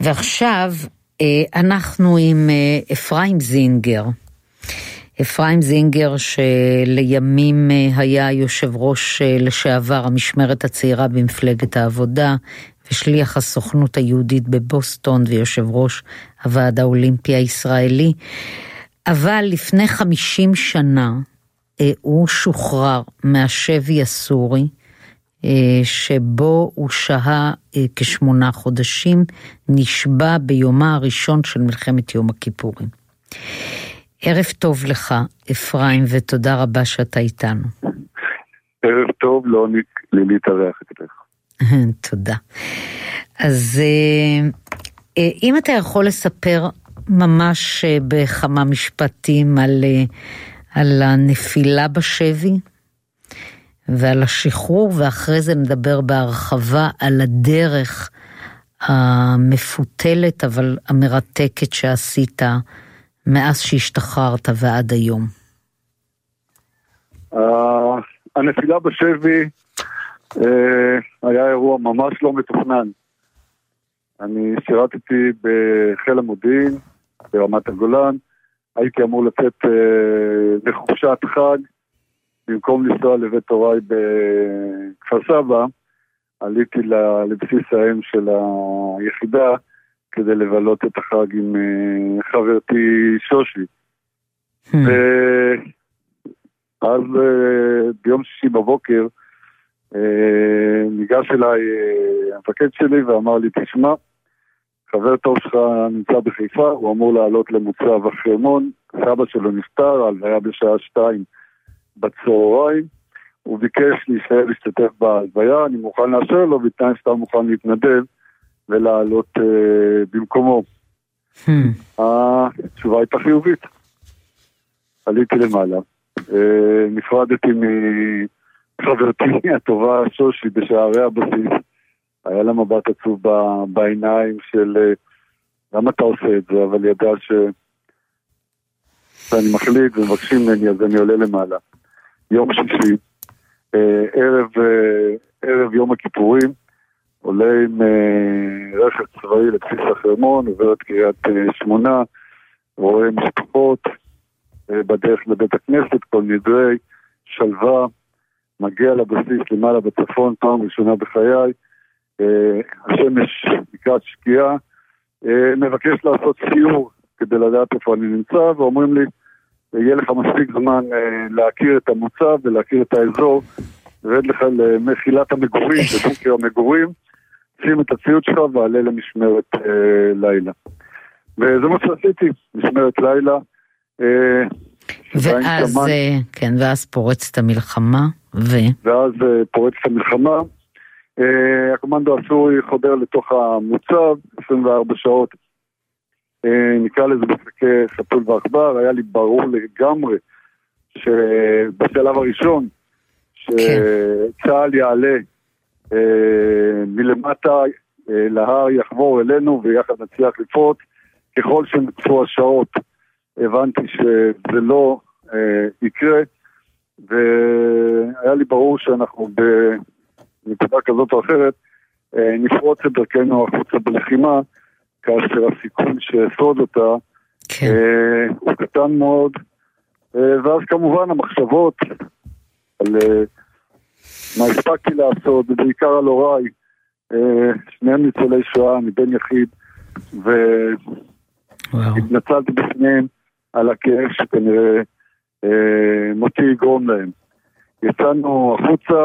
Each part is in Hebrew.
ועכשיו אנחנו עם אפרים זינגר. אפרים זינגר שלימים היה יושב ראש לשעבר המשמרת הצעירה במפלגת העבודה, ושליח הסוכנות היהודית בבוסטון, ויושב ראש הוועד האולימפי הישראלי. אבל לפני 50 שנה הוא שוחרר מהשבי הסורי, שבו הוא שהה כ8 חודשים, נשבע ביומה הראשון של מלחמת יום הכיפורים. ערב טוב לך, אפרים, ותודה רבה שאתה איתנו. ערב טוב, לא לי להתארח אצלך. תודה. אז אם אתה יכול לספר ממש בכמה משפטים על הנפילה בשבי ועל השחרור, ואחרי זה נדבר בהרחבה על הדרך המפותלת אבל המרתקת שעשית מאז שהשתחררת ועד היום. הנפילה בשבי היה אירוע ממש לא מתוכנן. אני שירתתי בחיל המודיעין ברמת הגולן, הייתי אמור לצאת לחופשת חג, במקום לנסוע לבית הוריי בכפר סבא, עליתי לבסיס האם של היחידה, כדי לבלות את החג עם חברתי שושי. ואז ביום שישי בבוקר, ניגש אליי המפקד שלי ואמר לי, תשמע, חבר טוב שלך נמצא בחיפה, הוא אמור לעלות למוצב החרמון, סבא שלו נפטר, היה בשעה 2 בצהריים, הוא ביקש להישאר להשתתף בהלוויה, אני מוכן לאשר לו, בתנאי שאתה מוכן להתנדב ולעלות במקומו. התשובה הייתה חיובית. עליתי למעלה, נפרדתי מחברתי הטובה שושי בשערי הבסיס, היה לה מבט עצוב בעיניים של למה אתה עושה את זה, אבל ידע שאני מחליט ומבקשים ממני, אז אני עולה למעלה. יום שישי, ערב יום הכיפורים, עולה עם רכב צבאי לבסיס החרמון, עובר את קריית שמונה, רואה משפחות בדרך לבית הכנסת, כל נדרי, שלווה, מגיע לבסיס למעלה בצפון, פעם ראשונה בחיי, השמש לקראת שקיעה, מבקש לעשות סיור כדי לדעת איפה אני נמצא, ואומרים לי, יהיה לך מספיק זמן להכיר את המוצב ולהכיר את האזור, ורד לך למחילת המגורים, בבוקר המגורים, שים את הציוד שלך ועלה למשמרת לילה. וזה מה שעשיתי, משמרת לילה. ואז פורצת המלחמה, ואז פורצת המלחמה, הקומנדו הסורי חודר לתוך המוצב, 24 שעות, נקרא לזה בפרקי חתול ועכבר, היה לי ברור לגמרי, שבשלב הראשון, שצהל יעלה מלמטה להר, יחבור אלינו ויחד נצליח לפרוץ, ככל שנצפו השעות, הבנתי שזה לא יקרה, והיה לי ברור שאנחנו בנקודה כזאת או אחרת, נפרוץ את דרכנו החוצה בלחימה, כאשר הסיכון שאסוד אותה הוא קטן מאוד, ואז כמובן המחשבות על מה הספקתי לעשות, ובעיקר על הוריי, שניהם ניצולי שואה, מבן יחיד, והתנצלתי בפניהם על הכאב שכנראה מותי יגרום להם. יצאנו החוצה,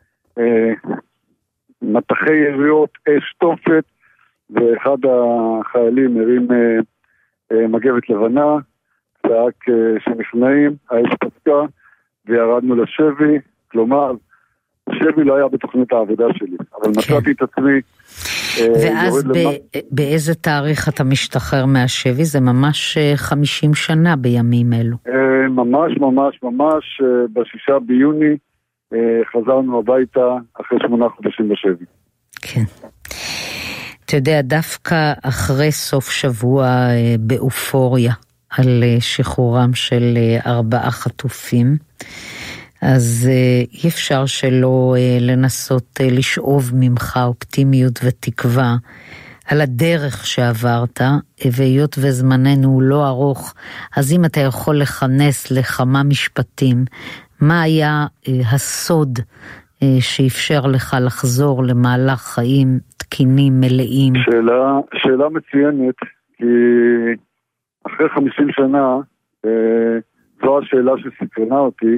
מטחי יריות, אש תופת, ואחד החיילים הרים מגבת לבנה, צעק שנכנעים, האש פסקה, וירדנו לשבי, כלומר, השבי לא היה בתוכנית העבודה שלי, אבל מצאתי את עצמי. ואז באיזה תאריך אתה משתחרר מהשבי? זה ממש 50 שנה בימים אלו. ממש, ב6 ביוני חזרנו הביתה אחרי 8 חודשים בשבי. כן. אתה יודע, דווקא אחרי סוף שבוע באופוריה על שחרורם של 4 חטופים, אז אי אפשר שלא לנסות לשאוב ממך אופטימיות ותקווה על הדרך שעברת, והיות וזמננו לא ארוך, אז אם אתה יכול לכנס לכמה משפטים, מה היה הסוד שאפשר לך לחזור למהלך חיים תקינים, מלאים? שאלה מצוינת, כי אחרי 50 שנה, זו השאלה שסקרנה אותי,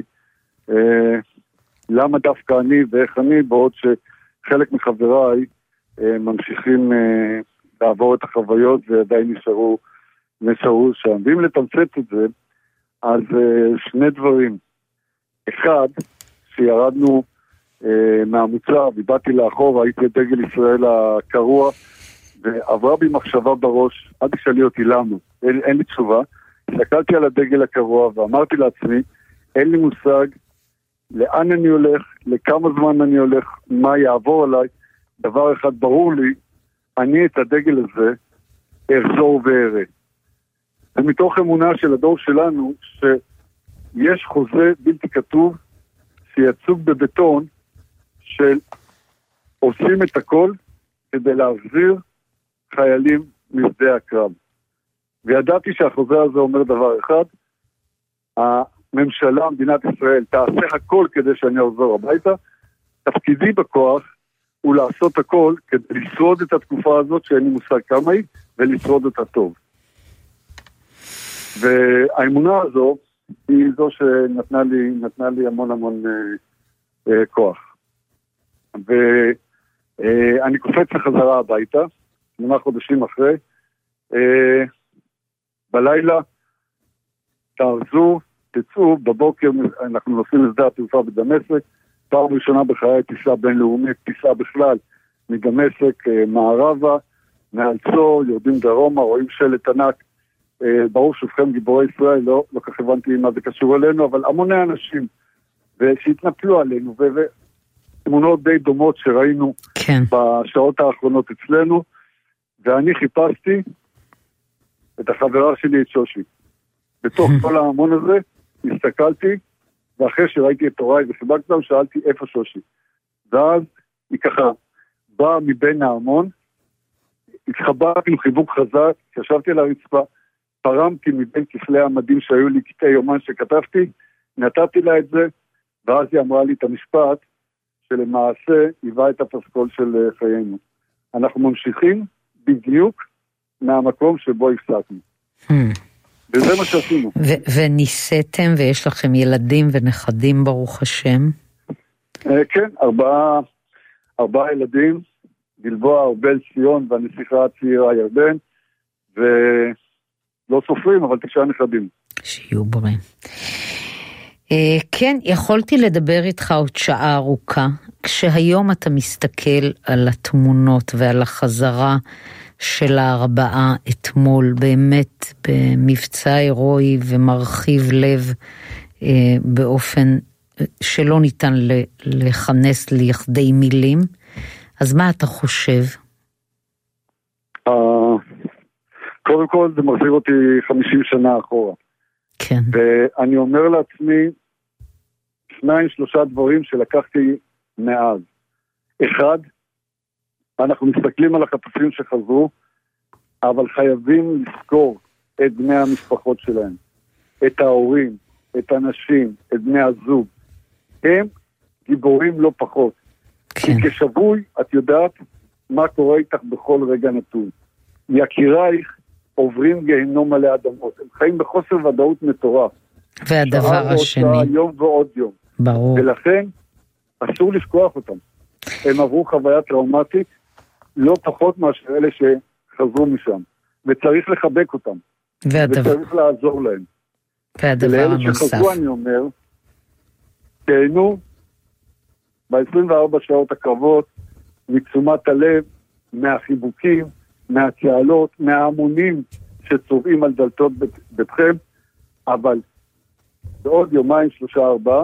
למה דווקא אני ואיך אני, בעוד שחלק מחבריי ממשיכים לעבור את החוויות ועדיין נשארו שם. ואם לתמצת את זה, אז שני דברים. אחד, שירדנו מהמוצב, ובאתי לאחור, הייתי את דגל ישראל הקרוע, ועברה בי מחשבה בראש, אל תשאלי אותי למה, אין לי תשובה. הסתכלתי על הדגל הקרוע ואמרתי לעצמי, אין לי מושג לאן אני הולך, לכמה זמן אני הולך, מה יעבור עליי. דבר אחד ברור לי, אני את הדגל הזה אחזור ואראה. ומתוך אמונה של הדור שלנו, שיש חוזה בלתי כתוב, שיצוג בבטון, של עושים את הכל כדי להחזיר חיילים משדה הקרב. וידעתי שהחוזה הזה אומר דבר אחד, הממשלה, מדינת ישראל, תעשה הכל כדי שאני אחזור הביתה, תפקידי בכוח הוא לעשות הכל כדי לשרוד את התקופה הזאת שאין לי מושג כמה היא, ולשרוד אותה טוב. והאמונה הזו היא זו שנתנה לי המון כוח. ואני קופץ לחזרה הביתה, 8 חודשים אחרי, בלילה תארזו, תצאו, בבוקר אנחנו נוסעים לשדה התעופה בדמשק, פעם ראשונה בחיי טיסה בינלאומית, טיסה בכלל מדמשק מערבה, מעל צור, יורדים דרומה, רואים שלט ענק, ברור שובכם גיבורי ישראל, לא כך הבנתי מה זה קשור אלינו, אבל המוני אנשים שהתנפלו עלינו, ותמונות די דומות שראינו כן. בשעות האחרונות אצלנו, ואני חיפשתי את החברה שלי, את שושי. בתוך כל ההמון הזה, הסתכלתי, ואחרי שראיתי את הוריי וחיבקתי להם, שאלתי איפה שושי. ואז היא ככה באה מבין ההמון, התחבאתי עם חיבוק חזק, ישבתי על הרצפה, פרמתי מבין כפלי המדים שהיו לי קטעי יומן שכתבתי, נתתי לה את זה, ואז היא אמרה לי את המשפט, שלמעשה היווה את הפסקול של חיינו. אנחנו ממשיכים בדיוק מהמקום שבו הפסקנו. וזה מה שעשינו. וניסיתם ויש לכם ילדים ונכדים ברוך השם? כן, 4 ילדים, גלבוע, ארבל, ציון והנסיכה הצעירה ירדן, ולא סופרים, אבל 9 נכדים. שיהיו בריאים. כן, יכולתי לדבר איתך עוד שעה ארוכה, כשהיום אתה מסתכל על התמונות ועל החזרה של 4 אתמול, באמת במבצע הירואי ומרחיב לב באופן שלא ניתן לכנס ליחדי מילים, אז מה אתה חושב? קודם כל זה מחזיר אותי 50 שנה אחורה. כן. ואני אומר לעצמי 2-3 דברים שלקחתי מאז. 1, אנחנו מסתכלים על החטופים שחזרו, אבל חייבים לזכור את בני המשפחות שלהם, את ההורים, את הנשים, את בני הזוג. הם גיבורים לא פחות. כן. כי כשבוי את יודעת מה קורה איתך בכל רגע נתון. יקירייך עוברים גיהנום מלא אדמות. הם חיים בחוסר ודאות מטורף. והדבר השני. יום ועוד יום. ברור. ולכן אסור לשכוח אותם. הם עברו חוויה טראומטית, לא פחות מאשר אלה שחזרו משם. וצריך לחבק אותם. וצריך לעזור להם. והדבר הנוסף. ולאלה שחזרו אני אומר, תהנו ב-24 שעות הקרבות, מתשומת הלב, מהחיבוקים, מהצהלות, מההמונים שצובעים על דלתות ביתכם, אבל בעוד 2, 3, 4,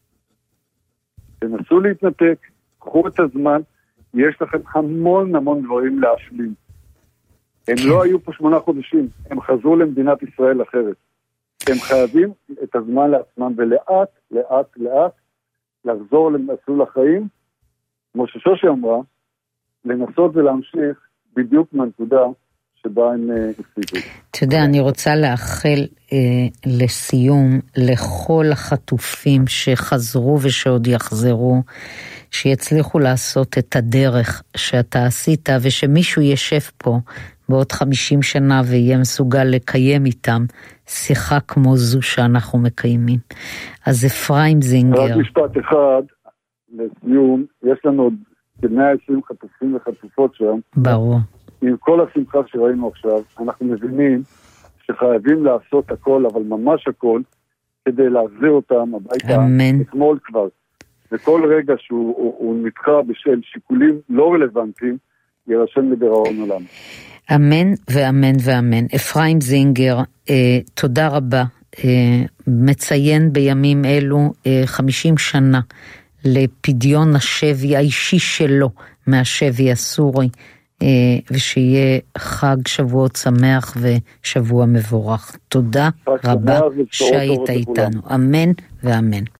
תנסו להתנתק, קחו את הזמן, יש לכם המון דברים להשלים. הם לא היו פה 8 חודשים, הם חזרו למדינת ישראל אחרת. הם חייבים את הזמן לעצמם, ולאט לחזור למסלול החיים, כמו ששושי אמרה, לנסות ולהמשיך בדיוק מהנקודה שבה הם הפסידו. אתה יודע, אני רוצה לאחל לסיום לכל החטופים שחזרו ושעוד יחזרו, שיצליחו לעשות את הדרך שאתה עשית, ושמישהו ישב פה בעוד 50 שנה ויהיה מסוגל לקיים איתם שיחה כמו זו שאנחנו מקיימים. אז אפרים זינגר. רק משפט אחד לסיום, יש לנו עוד כ-120 חטופים וחטופות שם. ברור. עם כל השמחה שראינו עכשיו, אנחנו מבינים שחייבים לעשות הכל, אבל ממש הכל, כדי להחזיר אותם הביתה. אמן. אתמול כבר. וכל רגע שהוא נדחה בשל שיקולים לא רלוונטיים, יירשם לדיראון עולם. אמן ואמן ואמן. אפרים זינגר, תודה רבה. מציין בימים אלו 50 שנה לפדיון השבי האישי שלו מהשבי הסורי, ושיהיה חג שבועות שמח ושבוע מבורך. תודה רבה שהיית איתנו. אמן ואמן.